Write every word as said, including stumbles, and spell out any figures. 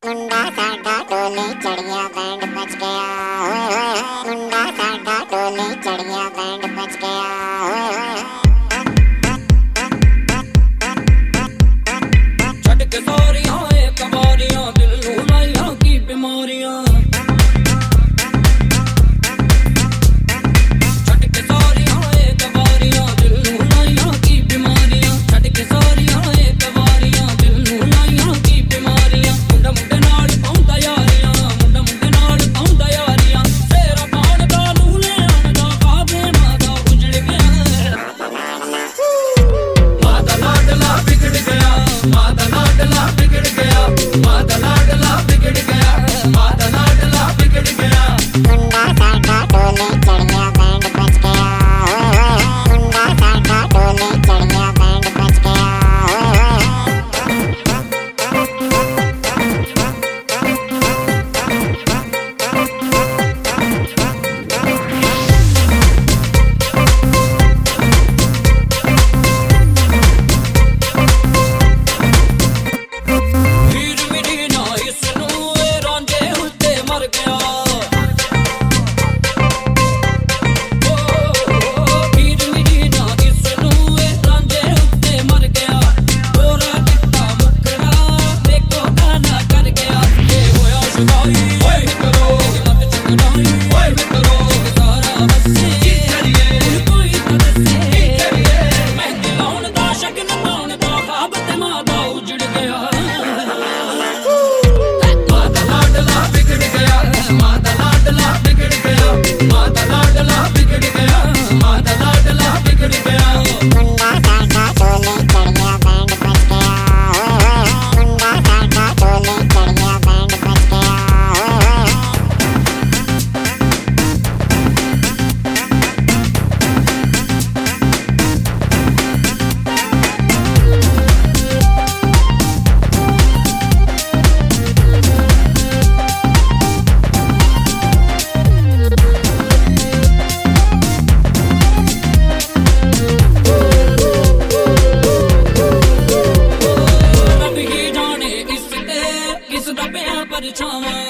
मुंडा साडा डोले चढ़ गया बैंड बज गया, ओए ओए ओए। मुंडा साडा डोले चढ़ गया बैंड बज गया, ओए ओए ओए। छट के सारियां एक बारियां दिल नू लाइयां की बीमारियां। छट के सारियां एक बारियां दिल नू लाइयां की बीमारियां। छट के सारियां एक बारियां दिल नू लाइयां की बीमारियां। मुंडा मुंडे नाल पाउंदा यारियां, मुंडा मुंडे नाल पाउंदा यारियां। तेरा पाण दा नू ले आंदा काबे मादा उजड़ गया। मादा लाडला बिगड़ गया, मादा लाडला बिगड़ गया, मादा लाडला बिगड़ गया, मादा लाडला बिगड़ गया। मुंडा साडा डोले चढ़ गया बैंड बज गया, ओए ओए ओए। मुंडा साडा डोले चढ़ गया बैंड बज गया, ओए ओए वीर मेरी ना इसनू ए रांझे उत्ते मर गया। ओ वीर मेरी ना इसनू ए रांझे उत्ते मर गया। गोरा चिट्टा मुखड़ा देखो गाना कर गया। ये होया शुदाई ओए करो, लत चकनाई ओए करो। सारा बसे कोई तो दसे, मेहंदी लाउण दा शगन पाउण दा ख्वाब ते मादा उजड़ गया। मादा लाडला बिगड़ गया, मादा लाडला बिगड़ गया, मादा लाडला बिगड़ गया, मादा लाडला बिगड़ गया। मुंडा साडा डोले चढ़ गया बैंड बज गया, ओए ओए ओए। मुंडा साडा डोले चढ़ गया बैंड बज गया, ओए ओए ओए। रब ही जाने इसते किस दा पिया परछावां।